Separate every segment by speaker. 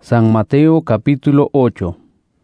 Speaker 1: San Mateo capítulo 8.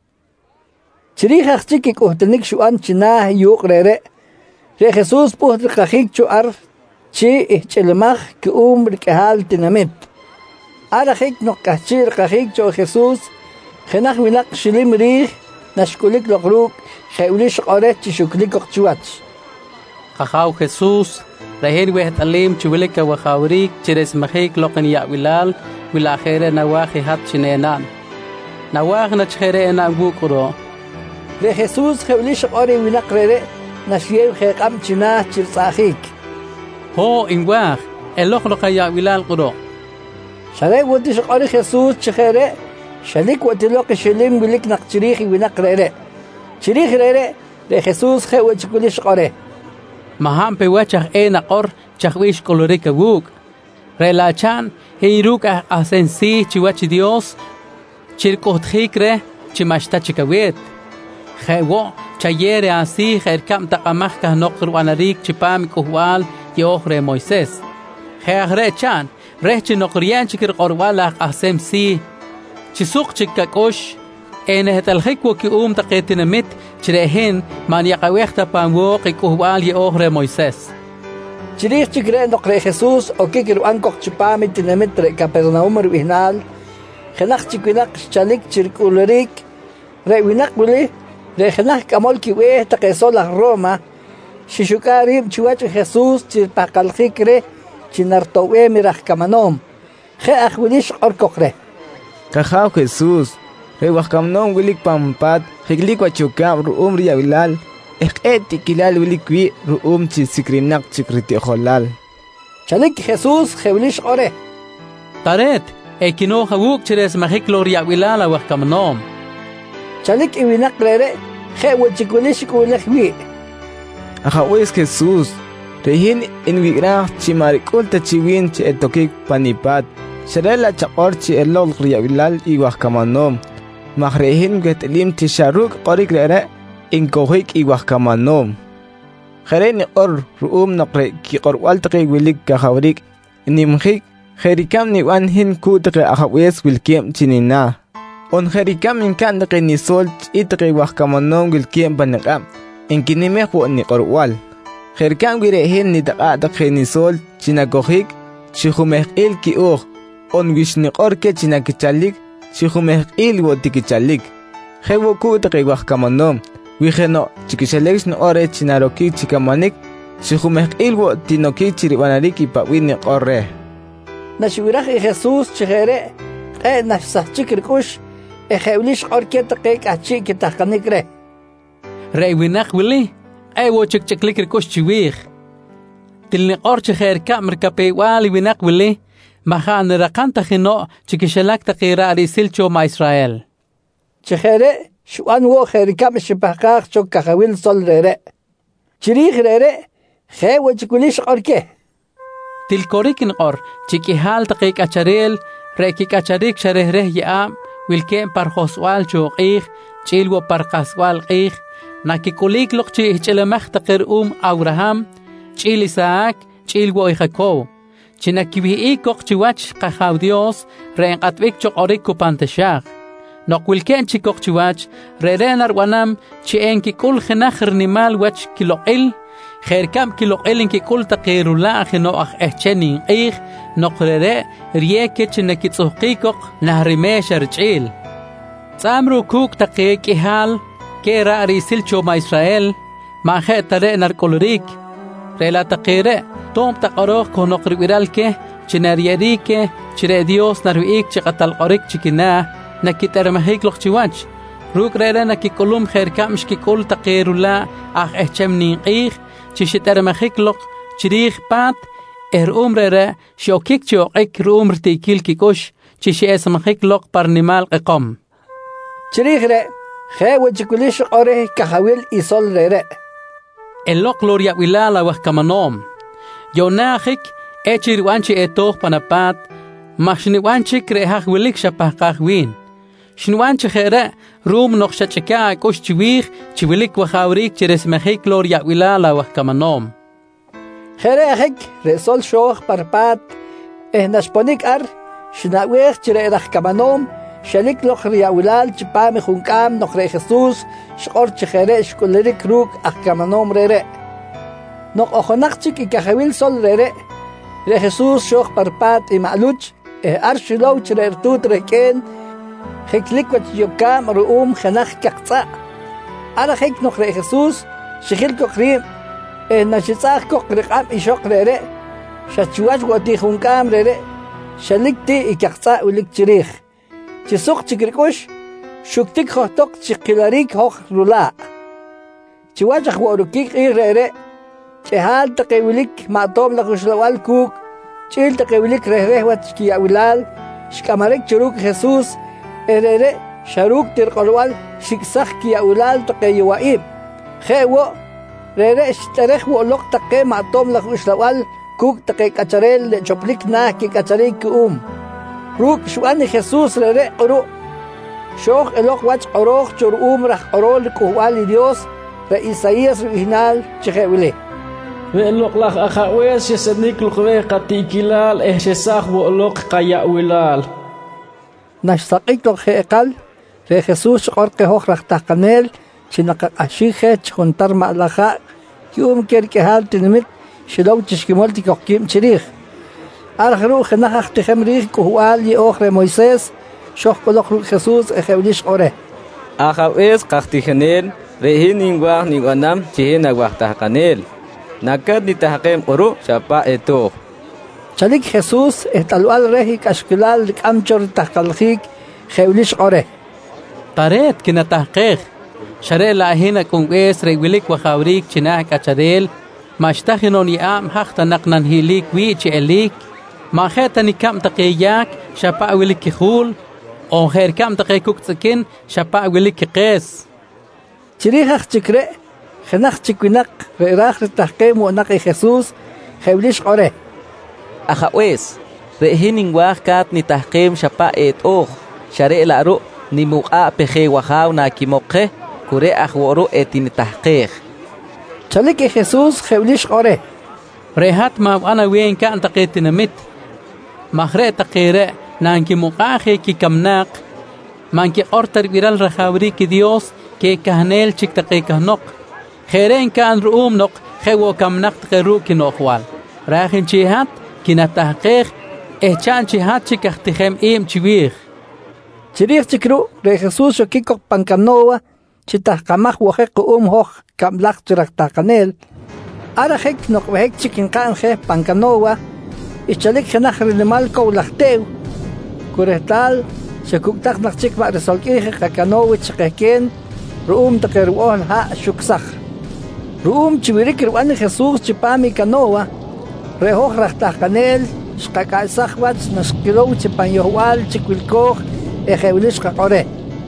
Speaker 2: Chirijas chiquik uhtenik shuan china yuk re Jesús puht kajik chuar chi ichelemaj ki rikahal tinamit. Ara hik no kachir kajik cho Jesús genaj wilak shilim rih nashkulik lokruk kheulish qore chishuklik okchuach.
Speaker 3: Kajaw Jesús rehin weht alim chuwilik wajawrik chires mahik loqen ya wilal wilajere nawaji hat chinenan. Nawaj na chere na gukuro.
Speaker 2: Re Jesús kheulish qore wilak rere nashiew khekam china chirsahik.
Speaker 3: Ho inwaj elokhloqa ya wilal quro.
Speaker 2: Shalay wadish qore Jesús chere shalik watilok shilim wilik naqchirih wilak rere. Chirih rere re Jesús khewch kulish qore.
Speaker 3: Maham pe wachach naqor chachwish kolorika wuk. Relachan heiruk asensi chiwach Dios chirkohtjikre chimashta chikawet. Khewo chayere así kherkam taqamaj kah noqr wanarik chipam kuhwal yohre Moisés. Khagre chan rech noqriyan chikir qorwala asem si chisuk chikakosh enehetalhik woki taqetinamit chirehen man yaqawehta panwo qikuhwal yohre Moisés.
Speaker 2: Chirih chikre noqre Jesús okikir ankok chipam tinamit re Capernaum ruinal khenaq chikwinak chalik chirkulorik re winak wili re khenaq kamol kiwe taqesol Roma shishukari chiwach Jesús chirpaqalhikre chinartowe miraj kamanom khe akhwilish orkokre
Speaker 4: Kajaw Jesús re wajkamnom wilik pampat higlik wachukam ruum riyabilal eketi kilal wilik wi ruum chisikrinak chikriti kholal
Speaker 2: chalik Jesús khewlish ore
Speaker 3: Taret ekino hawuk chires mahik loriyabilal wajkamnom
Speaker 2: chalik iwinak rere khe wachikulish kulach wi
Speaker 4: Ajawes Jesús rehin inwigrah chimarikul tachiwin chi etokik panipat sharela chaqor chi elol riyabilal iwajkamanom mahrehin getlim tisharuk qorik rere inkohik iwajkamanom kheren or ruum naqre ki qorwal taqi wilik kahawrik nimkhik kherikam ni wan hin kutqe ajawes wilkiem chinina on kherikam inkan taqi nisol itqe iwajkamanom wilkiem banqam inkinime hu ni qorwal kherikam wirehin ni taqa taqi nisol chinakohik chihumeh il ki on wishni qorke chinakichalik chihumeh il wotikichalik khewo kutqe iwajkamanom Wijeno chikishaleks no ore chinaroki chikamanik chihumeh ilwo tinoki chiribanariki pawini qorre.
Speaker 2: Nashwiraj Jesús chigere nafsah chikirkush ejeulish qorket qek achi kitaqanikre.
Speaker 3: Reiwinak wili wo chiklikirkush chiwih. Tilni qor chiger kamr kapewali winak wili mahan raqanta khino chikishalak taqira arisilcho ma Israel.
Speaker 2: Chigere Shuan wo kherikam shipaqaq chok kahawil sol rere. Chirih rere khe wo chikulish qorke.
Speaker 3: Tilkorikin qor chikihal taqik acharel rekik acharik sharehreh yaam wilkem parkhoswal choqih chilwo parqaswal qih nakikulik loqchi ichlemach taqir Abraham chil Isaac chilwo Jacob chinakibi ikoq chiwach qahaw Dios renqatbik choqorik kupantashaq Noqwilken chikok chiwach rerenar wanam chien kikul khenakhr nimal wach kiloqil kherkam kiloqil kikul taqirula khinoach ehcheni qih noqrere rieke chinakitsuqikok nahrime sharchil Samru kuk taqiq ihal kera risilcho ma Israel ma khetare narkolorik rela taqire tom taqaroq konoqriwiralke chinarierike chire Dios narwiik chiqatal qorik chikina nakitarmahik loqchiwach ruk rere nakikolum kherkam shkikul taqirula ehchemni qih chishitarmahik loq chirih pat rere shokik choqik rtikil kikosh chishiesmahik loq parnimal qom
Speaker 2: chirih re khe wachikulish qore kahawil isol rere
Speaker 3: loq gloria wilala wahkamanom yonahik echirwanchi etoh panapat mashniwanchi krehaj wilik shapaqaj win Shinwan chikhere room noch chachika kosh chiwih chiwilik wajawrik chiresmehik gloria wilala wahkamanom.
Speaker 2: Kherehik resol shoh parpat nashponik ar shinaweh chireraj kamanom Shalik loch riawilal chipame junkam noch re Jesús shor chjere shkulerik ruk akamanom rere. Noch ochonachchik ikajawil sol rere. Re Jesús shoch parpat imaluch arshilow chirertut reken. Heklikwat yokam ruum khanach kakza. Ara hek noch re Jesús shkhil kokrim nachitsach kokriqam ishok rere. Shachuach wati junkam rere. Shalikti ikakza ulik chirich. Chisuk chikrikush, shuktik hotok chikilarik hoch rula. Chiwajak warukik irere, chehal takewilik matom la kuslawal kuk, chil takewilik rehrehwat kiyawilal, shkamarek churuk Jesús, erere, sharuk tirkolwal, shiksach kiyawilal takeyiwaib. Hewo, rere shterech wolok take matom la kuslawal, kuk take kacharel le choplik na ki kacharik Ruk shuan Jesús rere oro. Shoch elok wach oroch chur rach orol kuwali Dios re Isaías original chehewile.
Speaker 5: Ve elok lach achawes yesednik lukwe qatikilal shesach wo elok qayawilal.
Speaker 2: Nashsaqik lok heqal re Jesús orke hoch rach taqanel chinaka ashige chuntar malaja yum kerkehal tinmit shilaw tishkimolti kokim chirich. Arjru khnakh tkhemrikh kuwal yi okhre Moisés shoch kolok Jesús ejewlish ore.
Speaker 6: Ajawes qaqtihnel rehin wah ni wanam chihena wah tahqanel. Nakad ni tahqem uru chapa eto.
Speaker 2: Chalik Jesús etalwal rehi kashkilal kamchor tahqalkhik ejewlish ore.
Speaker 3: Taret kina tahqiq. Share la hina kunwes rewilik wa khawrik chinah kachadel. Mashtahinon yam haqta naqnan hilik wi chelik. ما خيتني كم تقياك شبا ولك خول او خير كم تقيكوك تسكن شبا ولك قيس
Speaker 2: تريخ تكري خنخ تكنق راخ التحقيم ونقي خصوص خوليش قره
Speaker 6: اخويس رهين واخ كات ني تحقيم شبا ات اوخ شرع لارو ني موقع بخي وخاو ناكي موقه كوري اخورو اتين تحقيق
Speaker 2: تلك خصوص خوليش قره
Speaker 3: ريحات ما انا وين كان تقيتنا مت مخرئ تقيرئ نانكي مقاخي كي كمناق مانكي أرتر بيرال رخاوري كي ديوس كي كهنيل چك تقي كهنق خيرين كان رؤوم نق خيو كمناق تقيرو كي نوخوال راخين چيهات كي نتحقيق اهچان چيهات چك اختخيم ايم چويخ
Speaker 2: چريخ چكرو ري خصوص شو كيكو پانكانوا چي تحقمخ وخيق هوخ كملاق چرق تاقنيل ارا خيك نق وهيك چكين قان خيق پانكانوا Ichalik khanakh rimal ko lahteu kurehtal shakuktak nakchik ba resolki kakanow chqeken ruum takeruon ha shuksakh ruum chiwirik ruan Jesús chipami kanowa rehoch rachtakanel shqakasakh wat nashkilow chipanyohwal chikwilkoh ejewlish qore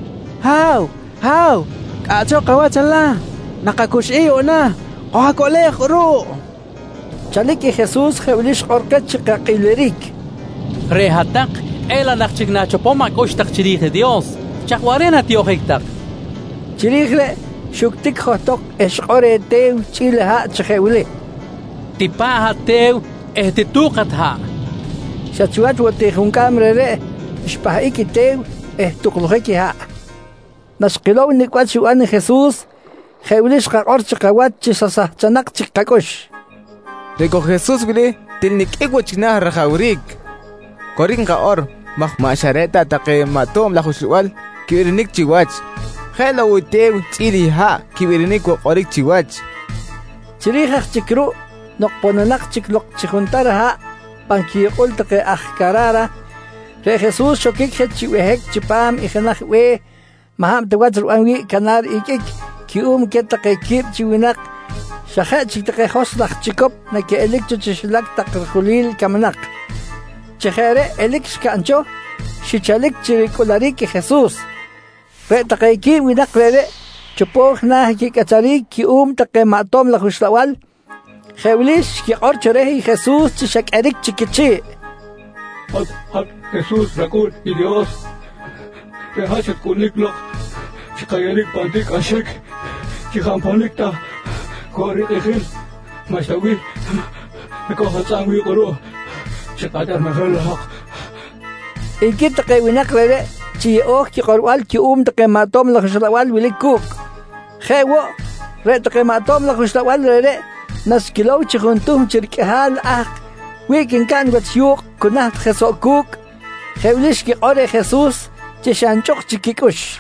Speaker 4: How kacho qawachala naqakushi ona qakolekh ru
Speaker 2: Chalik Jesús jewlish orket chiqaqilerik.
Speaker 3: Rehatak ela nakchik nacho poma koshtak chirije Dios. Chakwarena tiohektak.
Speaker 2: Chirigre shuktik hotok eshqore tew chilha chjewli.
Speaker 3: Tipaha tew ehtituqat ha.
Speaker 2: Shachuat wote junkamrere shpaiki tew ehtuqlheki ha. Nashqilow nikwat shuan Jesús jewlish qaqor chiqawat chisasah chanak chiqakosh.
Speaker 4: Reko Jesús vile tilnik egwachna rajaurik. Korin kaor mahma shareta taqe matom la khuswal kirinik chiwach. Khela utew chili ha kibirinik qorik chiwach.
Speaker 2: Chirihak chikru noqponanak chiklok chikhuntar ha pankiqul taqe ahkarara. Re Jesús shokik chiwehek chipam ikhnakh we maham tawatru anwi kanar ikik kium ketaqe kib chiwinak شخات تقي خصلخ تشكب نك إلكتو تشلك تقرخليل كمنق تخيري إلكش كأنشو شيشالك تريكولاريك خصوص فتقي كي ونقرر تبوخ ناهكي كتاريك كي تقي معطوم لخوش لوال خوليش كي قرش رهي خصوص تشك أريك تشكتشي
Speaker 5: هات خصوص ركول إليوس رهاشت كونيك لك شقيريك بانديك أشك كي خامبانيك تا كوري تخيل مشتوي نكوها تسامي قرو شقادر مغل الحق
Speaker 2: إنكي تقي ونقرر chi oh ki qorwal ki taqematom la xlawal wilikuk xewo re taqematom la xlawal re nas kilaw chi juntum chirkehal wikin kan watyuk kunat jesokuk xewlish ki qore Jesus chi shanchoq chikikush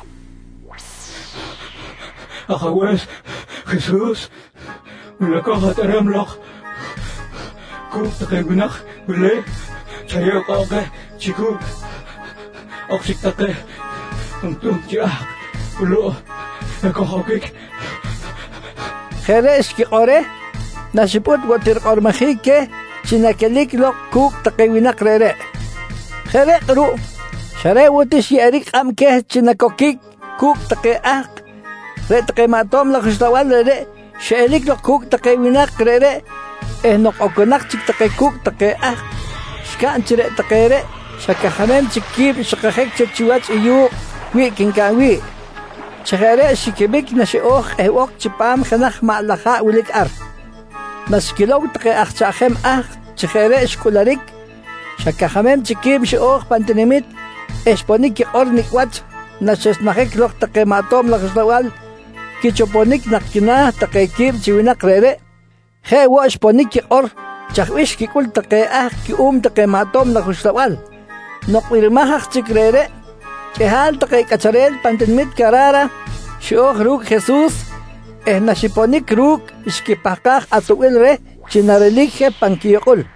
Speaker 7: Ajawes Jesús la caja taramloq kuk taqegunaq wile chayoqoqe chikuk oqsiktaqe untum chiaq ulo ekohokik
Speaker 2: Xeresh ki qore nashiput watir qormajike chinakelik lo kuk taqewinaq rere xere qru share wutish yarik amke chinakokik kuk taqeaq re taqematom la xlawal rere shelik lo kuk taqewinaq rere noq okunaq chik taqekuk taqeaq shkan chire taqere shakahanem chikib shakahek chiwach iyu wikin kanwi chagere shikibik na shiokh ewok chipam khanakh ma'laha wilik ar maskilaw taqeaq chakhem chagere shkularik shakahamem chikib shiokh pantinimit esponik ornik wat nasesnahek lok taqematom la xlawal kichoponik nakina taqekib chiwinaq rere he wash ponik or chakwish ki kul taqeaq ki taqematom la xlawal noqirmahaq chikrere chehal taqekacharel pantinmit karara shiokh ruk Jesus nashiponik ruk ishkipaqaq atuwil re chinarelik he pankiyokul